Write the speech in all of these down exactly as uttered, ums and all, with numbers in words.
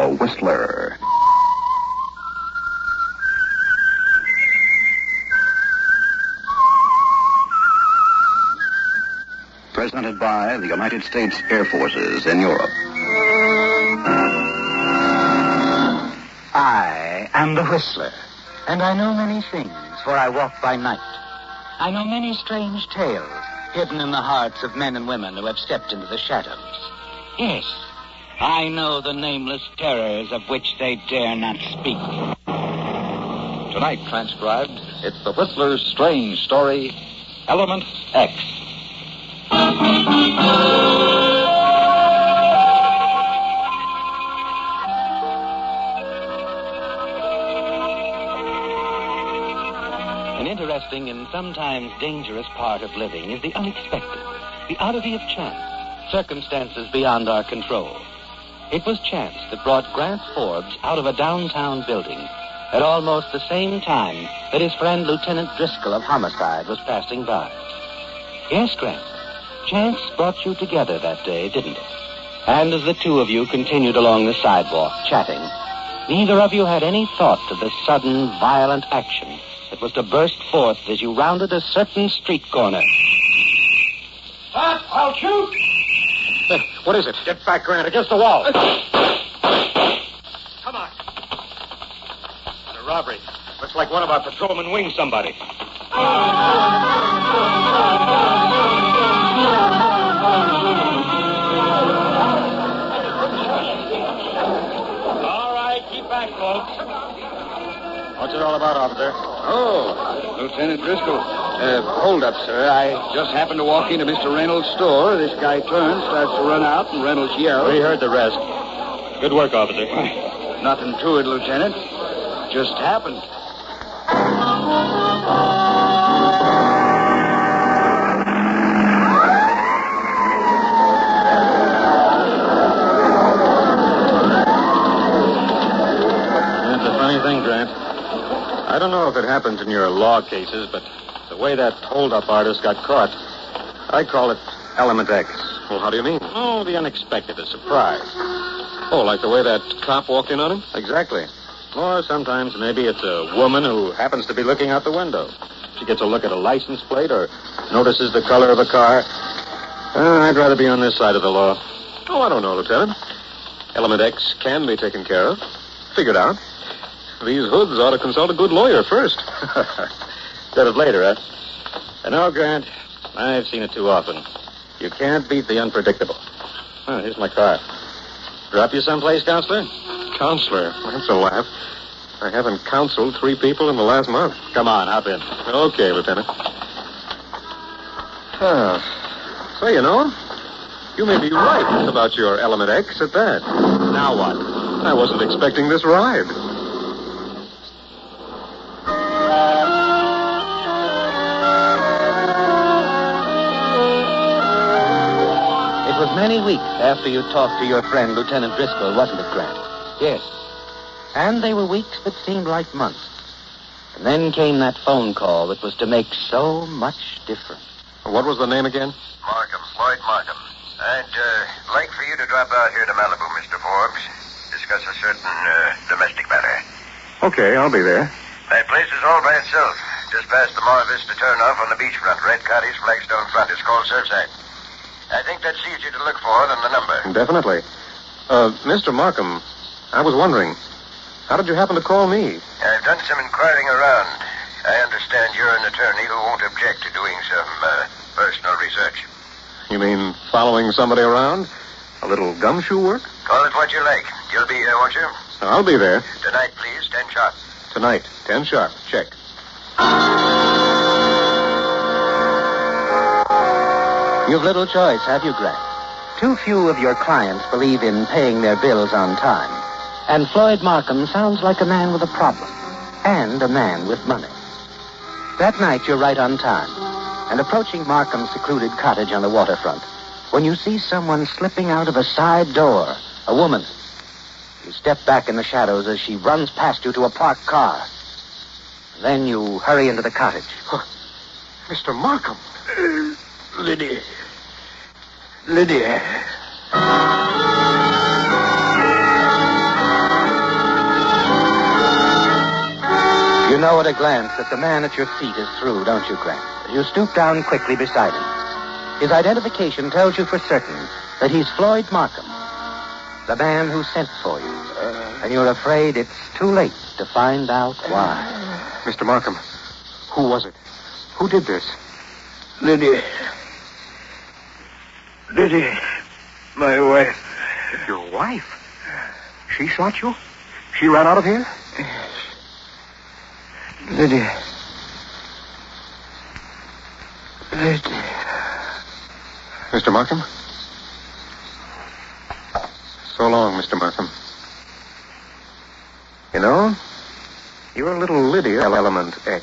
Whistler. Presented by the United States Air Forces in Europe. I am the Whistler, and I know many things, for I walk by night. I know many strange tales hidden in the hearts of men and women who have stepped into the shadows. Yes, I know the nameless terrors of which they dare not speak. Tonight, transcribed, it's the Whistler's strange story, Element X. An interesting and sometimes dangerous part of living is the unexpected, the oddity of chance, circumstances beyond our control. It was chance that brought Grant Forbes out of a downtown building at almost the same time that his friend Lieutenant Driscoll of Homicide was passing by. Yes, Grant, chance brought you together that day, didn't it? And as the two of you continued along the sidewalk, chatting, neither of you had any thought of the sudden, violent action that was to burst forth as you rounded a certain street corner. Stop! I'll shoot! Hey, what is it? Get back, Grant, against the wall. Come on. It's a robbery. Looks like one of our patrolmen winged somebody. All right, keep back, folks. What's it all about, officer? Oh, Lieutenant Driscoll. Uh, hold up, sir. I just happened to walk into Mister Reynolds' store. This guy turns, starts to run out, and Reynolds yells. We heard the rest. Good work, officer. Nothing to it, Lieutenant. Just happened. That's a funny thing, Grant. I don't know if it happens in your law cases, but the way that hold-up artist got caught, I call it Element X. Well, how do you mean? Oh, the unexpected, a surprise. Oh, like the way that cop walked in on him? Exactly. Or sometimes maybe it's a woman who happens to be looking out the window. She gets a look at a license plate or notices the color of a car. Uh, I'd rather be on this side of the law. Oh, I don't know, Lieutenant. Element X can be taken care of. Figured out. These hoods ought to consult a good lawyer first. Said it later, huh? And now, Grant, I've seen it too often. You can't beat the unpredictable. Oh, here's my car. Drop you someplace, Counselor? Counselor? That's a laugh. I haven't counseled three people in the last month. Come on, hop in. Okay, Lieutenant. Ah. So, you know, you may be right about your Element X at that. Now what? I wasn't expecting this ride. It was many weeks after you talked to your friend, Lieutenant Driscoll, wasn't it, Grant? Yes. And they were weeks that seemed like months. And then came that phone call that was to make so much difference. What was the name again? Markham, Floyd Markham. I'd uh, like for you to drop out here to Malibu, Mister Forbes. Discuss a certain uh, domestic matter. Okay, I'll be there. That place is all by itself. Just past the Mar Vista turnoff on the beachfront. Red Cottage, Flagstone front. It's called Surfside. I think that's easier to look for than the number. Definitely. Uh, Mister Markham, I was wondering, how did you happen to call me? I've done some inquiring around. I understand you're an attorney who won't object to doing some uh, personal research. You mean following somebody around? A little gumshoe work? Call it what you like. You'll be here, won't you? I'll be there. Tonight, please, ten sharp. Tonight, ten sharp. Check. You've little choice, have you, Grant? Too few of your clients believe in paying their bills on time. And Floyd Markham sounds like a man with a problem. And a man with money. That night, you're right on time. And approaching Markham's secluded cottage on the waterfront, when you see someone slipping out of a side door, a woman, you step back in the shadows as she runs past you to a parked car. Then you hurry into the cottage. Oh, Mister Markham. Uh, Lydia. Lydia. know at a glance that the man at your feet is through, don't you, Grant? You stoop down quickly beside him. His identification tells you for certain that he's Floyd Markham, the man who sent for you. Uh, and you're afraid it's too late to find out why. Mister Markham, who was it? Who did this? Lydia. Lydia, my wife. Your wife? She shot you? She ran out of here? Yes. Lydia. Lydia. Mister Markham? So long, Mister Markham. You know, you're a little Lydia Element X.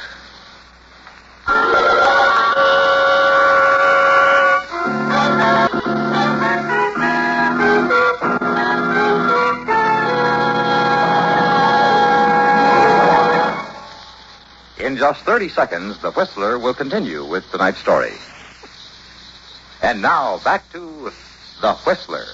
In just thirty seconds, The Whistler will continue with tonight's story. And now, back to The Whistler.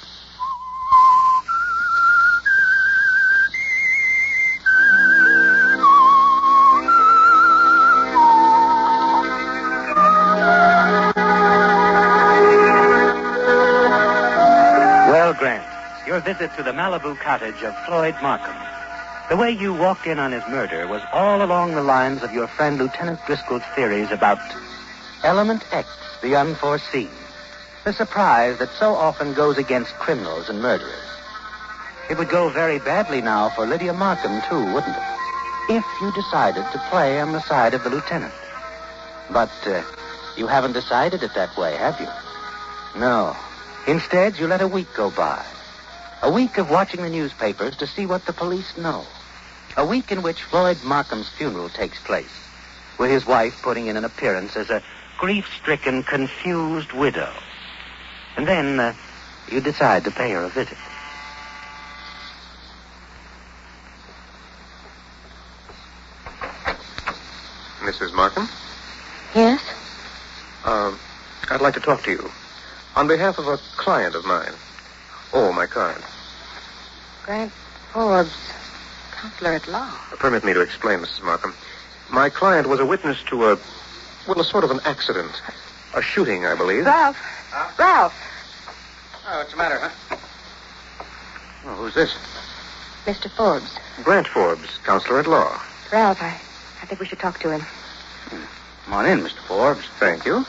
Well, Grant, your visit to the Malibu cottage of Floyd Markham. The way you walked in on his murder was all along the lines of your friend Lieutenant Driscoll's theories about Element X, the unforeseen. The surprise that so often goes against criminals and murderers. It would go very badly now for Lydia Markham, too, wouldn't it? If you decided to play on the side of the lieutenant. But uh, you haven't decided it that way, have you? No. Instead, you let a week go by. A week of watching the newspapers to see what the police know. A week in which Floyd Markham's funeral takes place, with his wife putting in an appearance as a grief-stricken, confused widow. And then uh, you decide to pay her a visit. Missus Markham? Yes? Uh, I'd like to talk to you. On behalf of a client of mine. Oh, my card. Grant Forbes, counselor at law. Permit me to explain, Missus Markham. My client was a witness to a, well, a sort of an accident. A shooting, I believe. Ralph. Huh? Ralph. Oh, what's the matter, huh? Oh, who's this? Mister Forbes. Grant Forbes, counselor at law. Ralph, I, I think we should talk to him. Come on in, Mister Forbes. Thank you.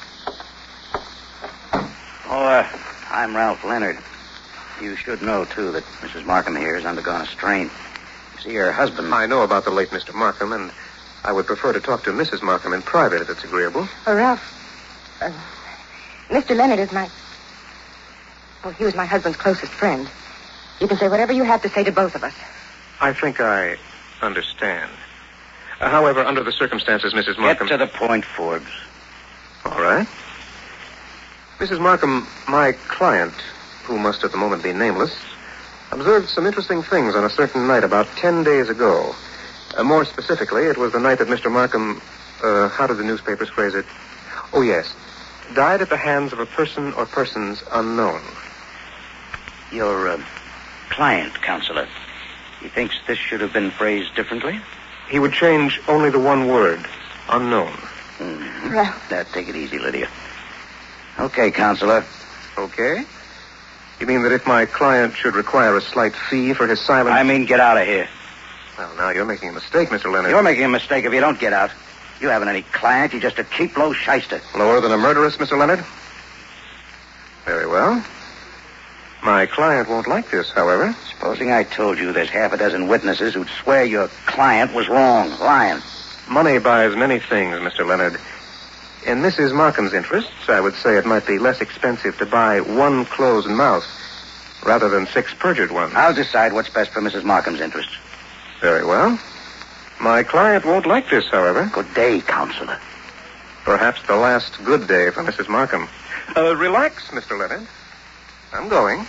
Oh, uh, I'm Ralph Leonard. You should know, too, that Missus Markham here has undergone a strain. You see, her husband... I know about the late Mister Markham, and I would prefer to talk to Missus Markham in private if it's agreeable. Oh, Ralph, uh, Mister Leonard is my... Oh, he was my husband's closest friend. You can say whatever you have to say to both of us. I think I understand. Uh, however, under the circumstances, Missus Markham... Get to the point, Forbes. All right. Missus Markham, my client, who must at the moment be nameless, observed some interesting things on a certain night about ten days ago. Uh, more specifically, it was the night that Mister Markham, uh, how did the newspapers phrase it? Oh, yes, died at the hands of a person or persons unknown. Your uh, client, counselor, he thinks this should have been phrased differently? He would change only the one word, unknown. Mm-hmm. Ralph. Now, take it easy, Lydia. Okay, counselor. Okay. You mean that if my client should require a slight fee for his silence... I mean, get out of here. Well, now, you're making a mistake, Mister Leonard. You're making a mistake if you don't get out. You haven't any client. You're just a cheap, low shyster. Lower than a murderess, Mister Leonard? Very well. My client won't like this, however. Supposing I told you there's half a dozen witnesses who'd swear your client was wrong, lying. Money buys many things, Mister Leonard. In Missus Markham's interests, I would say it might be less expensive to buy one closed mouth rather than six perjured ones. I'll decide what's best for Missus Markham's interests. Very well. My client won't like this, however. Good day, counselor. Perhaps the last good day for Missus Markham. Uh, relax, Mister Leonard. I'm going.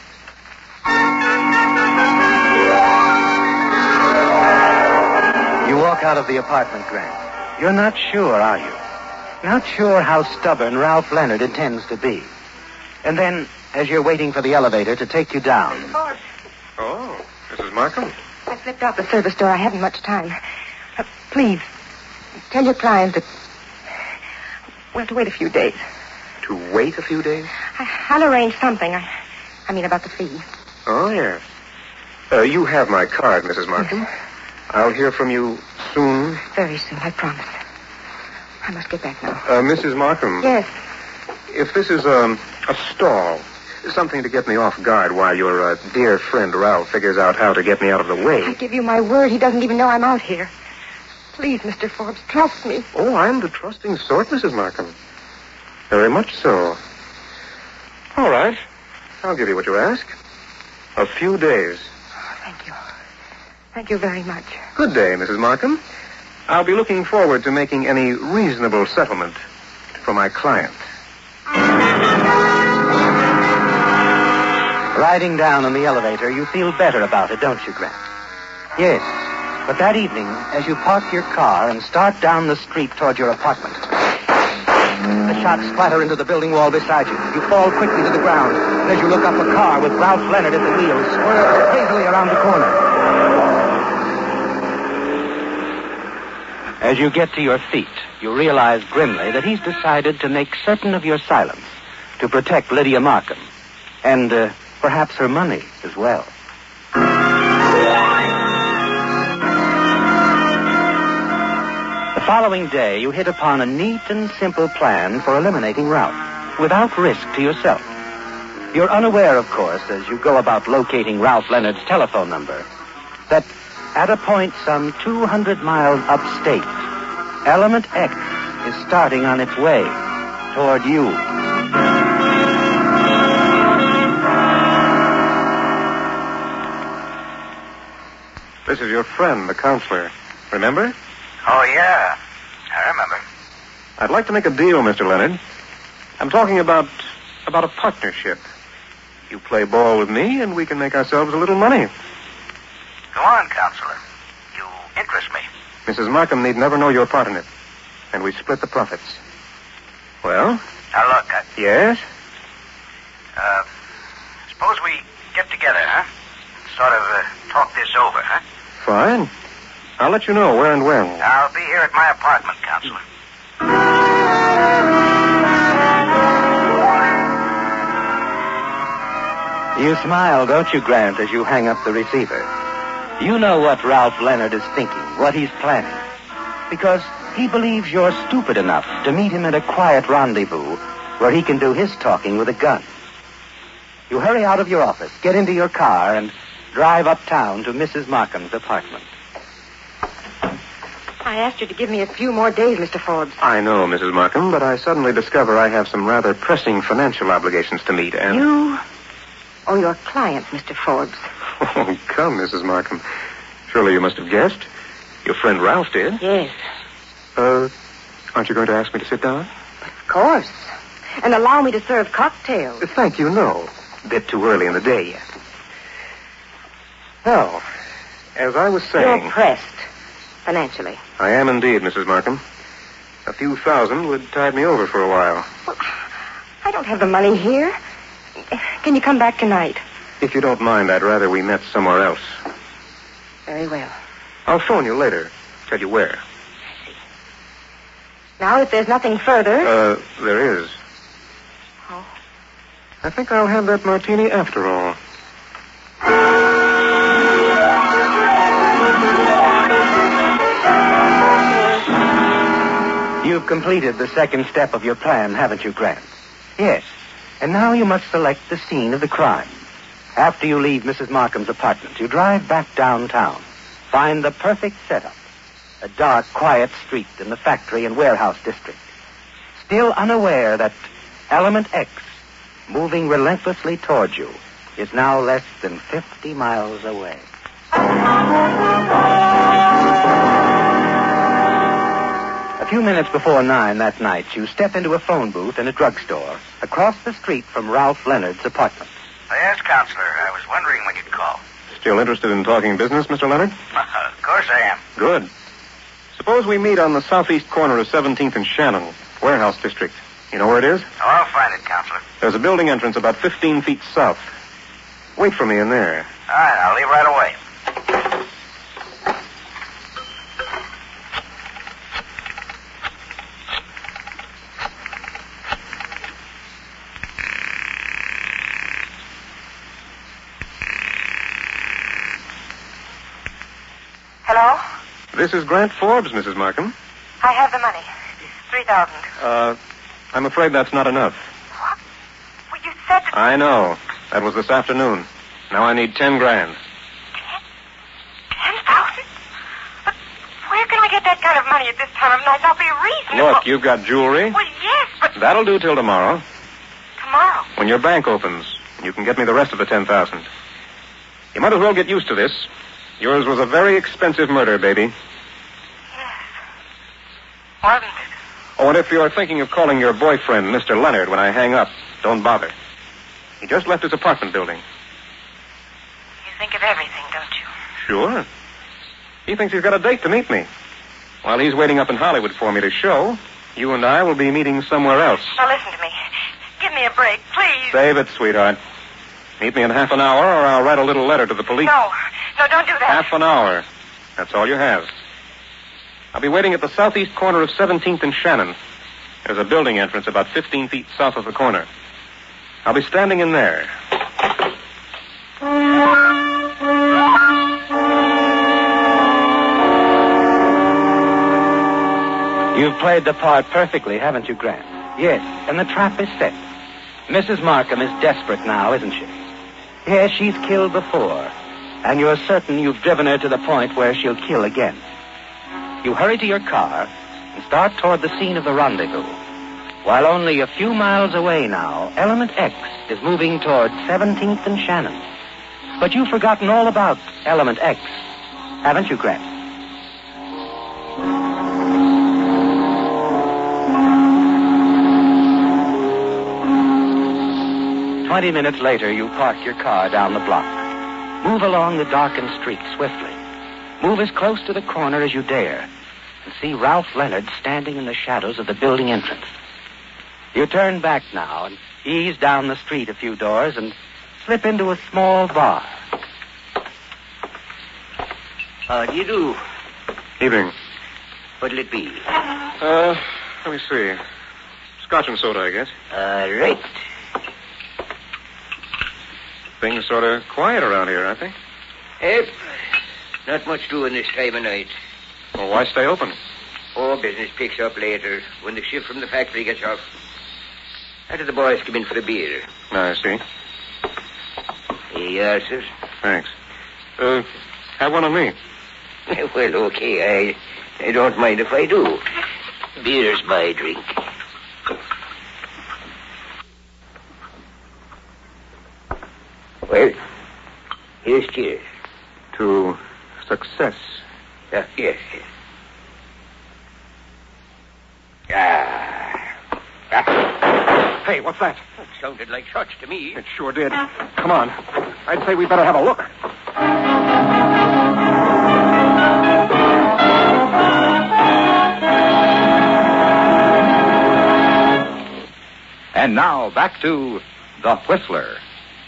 You walk out of the apartment, Grant. You're not sure, are you? Not sure how stubborn Ralph Leonard intends to be. And then, as you're waiting for the elevator to take you down... Oh, Missus Markham. I slipped off the service door. I haven't much time. Please, tell your client that... Well, to wait a few days. To wait a few days? I, I'll arrange something. I, I mean, about the fee. Oh, yes. Uh, you have my card, Missus Markham. Yes. I'll hear from you soon. Very soon, I promise. I must get back now. Uh, Missus Markham. Yes. If this is um, a stall, something to get me off guard while your uh, dear friend Ralph figures out how to get me out of the way. I give you my word, he doesn't even know I'm out here. Please, Mister Forbes, trust me. Oh, I'm the trusting sort, Missus Markham. Very much so. All right. I'll give you what you ask. A few days. Oh, thank you. Thank you very much. Good day, Missus Markham. I'll be looking forward to making any reasonable settlement for my client. Riding down in the elevator, you feel better about it, don't you, Grant? Yes. But that evening, as you park your car and start down the street toward your apartment, the shots splatter into the building wall beside you. You fall quickly to the ground. And as you look up, a car with Ralph Leonard at the wheel swerves crazily around the corner. As you get to your feet, you realize grimly that he's decided to make certain of your silence to protect Lydia Markham. And uh, perhaps her money as well. The following day, you hit upon a neat and simple plan for eliminating Ralph, without risk to yourself. You're unaware, of course, as you go about locating Ralph Leonard's telephone number, that at a point some two hundred miles upstate, Element X is starting on its way toward you. This is your friend, the counselor. Remember? Oh, yeah. I remember. I'd like to make a deal, Mister Leonard. I'm talking about about a partnership. You play ball with me, and we can make ourselves a little money. Go on, counselor. You interest me. Missus Markham need never know your part in it. And we split the profits. Well? Now, look, I... Yes? Uh, suppose we get together, huh? Sort of uh, talk this over, huh? Fine. I'll let you know where and when. I'll be here at my apartment, counselor. You smile, don't you, Grant, as you hang up the receiver? You know what Ralph Leonard is thinking, what he's planning. Because he believes you're stupid enough to meet him at a quiet rendezvous where he can do his talking with a gun. You hurry out of your office, get into your car, and drive uptown to Missus Markham's apartment. I asked you to give me a few more days, Mister Forbes. I know, Missus Markham, but I suddenly discover I have some rather pressing financial obligations to meet, and... You owe your client, Mister Forbes. Oh, come, Missus Markham. Surely you must have guessed. Your friend Ralph did. Yes. Uh, aren't you going to ask me to sit down? Of course. And allow me to serve cocktails. Uh, thank you, no. A bit too early in the day yet. Now, as I was saying... You're pressed, financially. I am indeed, Missus Markham. A few thousand would tide me over for a while. Well, I don't have the money here. Can you come back tonight? If you don't mind, I'd rather we met somewhere else. Very well. I'll phone you later. Tell you where. Now, if there's nothing further... Uh, there is. Oh. I think I'll have that martini after all. You've completed the second step of your plan, haven't you, Grant? Yes. And now you must select the scene of the crime. After you leave Missus Markham's apartment, you drive back downtown. Find the perfect setup. A dark, quiet street in the factory and warehouse district. Still unaware that Element X, moving relentlessly toward you, is now less than fifty miles away. A few minutes before nine that night, you step into a phone booth in a drugstore across the street from Ralph Leonard's apartment. Yes, counselor. I was wondering when you'd call. Still interested in talking business, Mister Leonard? Uh, of course I am. Good. Suppose we meet on the southeast corner of seventeenth and Shannon, warehouse district. You know where it is? Oh, I'll find it, counselor. There's a building entrance about fifteen feet south. Wait for me in there. All right, I'll leave right away. Hello? This is Grant Forbes, Missus Markham. I have the money. Three thousand. Uh, I'm afraid that's not enough. What? Well, you said that... I know. That was this afternoon. Now I need ten grand. Ten thousand? But where can we get that kind of money at this time of night? I'll be reasonable. Look, you've got jewelry. Well, yes, but... That'll do till tomorrow. Tomorrow? When your bank opens, you can get me the rest of the ten thousand. You might as well get used to this. Yours was a very expensive murder, baby. Yes. Wasn't it? Oh, and if you're thinking of calling your boyfriend, Mister Leonard, when I hang up, don't bother. He just left his apartment building. You think of everything, don't you? Sure. He thinks he's got a date to meet me. While he's waiting up in Hollywood for me to show, you and I will be meeting somewhere else. Now, listen to me. Give me a break, please. Save it, sweetheart. Meet me in half an hour, or I'll write a little letter to the police. No. No, don't do that. Half an hour. That's all you have. I'll be waiting at the southeast corner of seventeenth and Shannon. There's a building entrance about fifteen feet south of the corner. I'll be standing in there. You've played the part perfectly, haven't you, Grant? Yes, and the trap is set. Missus Markham is desperate now, isn't she? Yes, she's killed before, and you're certain you've driven her to the point where she'll kill again. You hurry to your car and start toward the scene of the rendezvous. While only a few miles away now, Element X is moving toward seventeenth and Shannon. But you've forgotten all about Element X, haven't you, Grant? Twenty minutes later, you park your car down the block. Move along the darkened street swiftly. Move as close to the corner as you dare and see Ralph Leonard standing in the shadows of the building entrance. You turn back now and ease down the street a few doors and slip into a small bar. How do you do? Evening. What'll it be? Uh, let me see. Scotch and soda, I guess. All right. Things sort of quiet around here, aren't they? Yep. Not much doing this time of night. Well, why stay open? Oh, business picks up later when the shift from the factory gets off. After the boys come in for a beer. I see. Here you are, sir. Thanks. Uh, have one on me. Well, okay. I, I don't mind if I do. Beer's my drink. Well, here's cheers. To success. Uh, yes, yes. Ah. ah. Hey, what's that? It sounded like shots to me. It sure did. Come on. I'd say we better have a look. And now, back to The Whistler.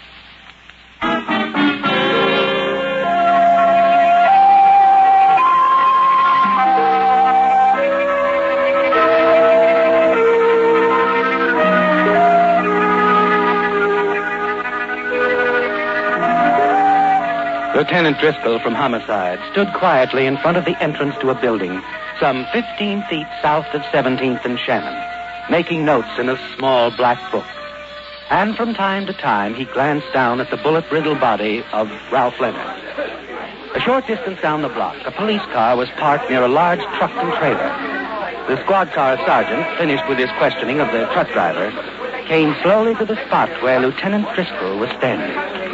Lieutenant Driscoll from Homicide stood quietly in front of the entrance to a building some fifteen feet south of seventeenth and Shannon, making notes in a small black book. And from time to time, he glanced down at the bullet-riddled body of Ralph Leonard. A short distance down the block, a police car was parked near a large truck and trailer. The squad car sergeant, finished with his questioning of the truck driver, came slowly to the spot where Lieutenant Driscoll was standing.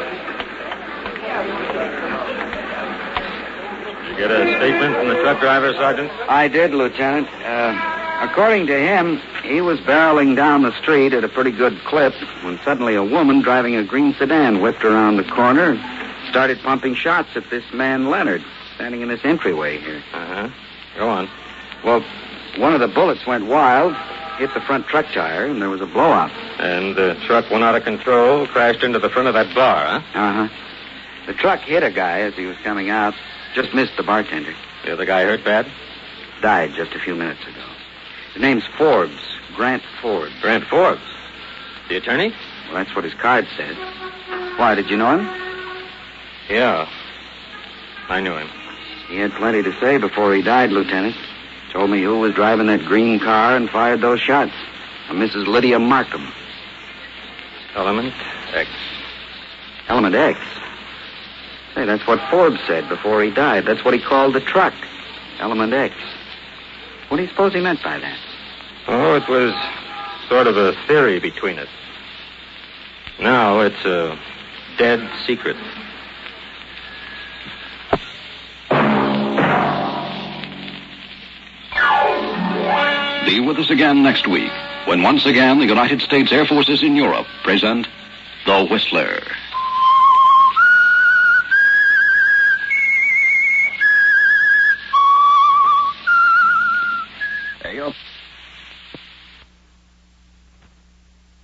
Get a statement from the truck driver, Sergeant? I did, Lieutenant. Uh, according to him, he was barreling down the street at a pretty good clip when suddenly a woman driving a green sedan whipped around the corner and started pumping shots at this man, Leonard, standing in this entryway here. Uh-huh. Go on. Well, one of the bullets went wild, hit the front truck tire, and there was a blowout. And the truck went out of control, crashed into the front of that bar, huh? Uh-huh. The truck hit a guy as he was coming out. Just missed the bartender. The other guy hurt bad? Died just a few minutes ago. His name's Forbes. Grant Forbes. Grant Forbes? The attorney? Well, that's what his card said. Why, did you know him? Yeah. I knew him. He had plenty to say before he died, Lieutenant. Told me who was driving that green car and fired those shots. A Missus Lydia Markham. Element X. Element X? Say, that's what Forbes said before he died. That's what he called the truck. Element X. What do you suppose he meant by that? Oh, it was sort of a theory between us. Now it's a dead secret. Be with us again next week, when once again the United States Air Forces in Europe present The Whistler. Hey, up.